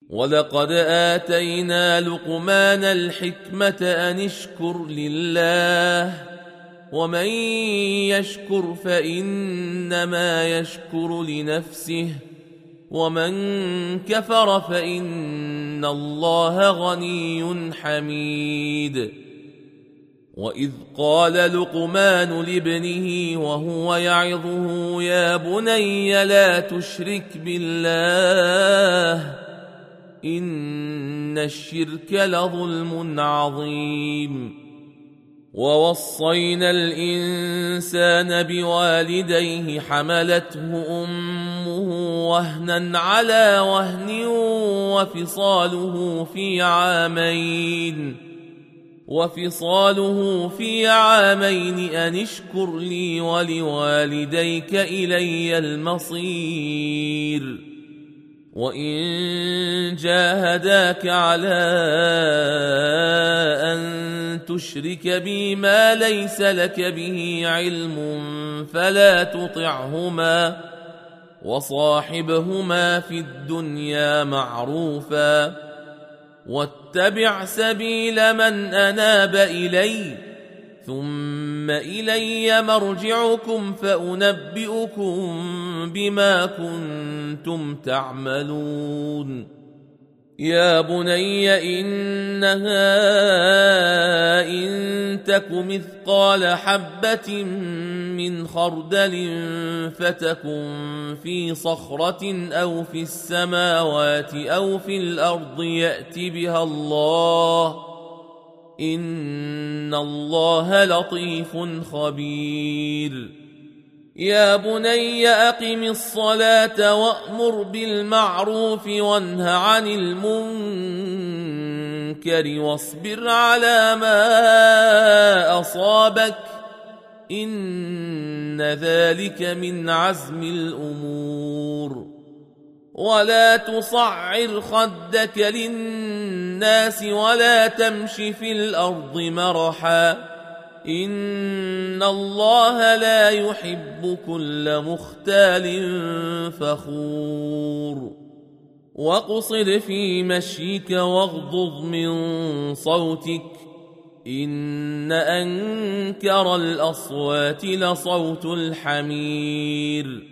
ولقد آتينا لقمان الحكمة أن اشكر لله ومن يشكر فإنما يشكر لنفسه ومن كفر فإن الله غني حميد. وإذ قال لقمان لابنه وهو يعظه يا بني لا تشرك بالله إن الشرك لظلم عظيم. ووصينا الإنسان بوالديه حملته أمه وهنا على وهن وفصاله في عامين أن اشكر لي ولوالديك إلي المصير. وإن جاهداك على أن تشرك بي ما ليس لك به علم فلا تطعهما وصاحبهما في الدنيا معروفا واتبع سبيل من أناب إلي ثم إلي مرجعكم فأنبئكم بما كنتم تعملون. يا بني إنها إن تك مثقال حبة من خردل فتكن في صخرة أو في السماوات أو في الأرض يأت بها الله إن الله لطيف خبير. يا بني أقم الصلاة وأمر بالمعروف وانه عن المنكر واصبر على ما أصابك إن ذلك من عزم الأمور. ولا تصعر خدك للناس ولا تمش في الأرض مرحا إن الله لا يحب كل مختال فخور. واقصد في مشيك واغضض من صوتك إن أنكر الأصوات لصوت الحمير.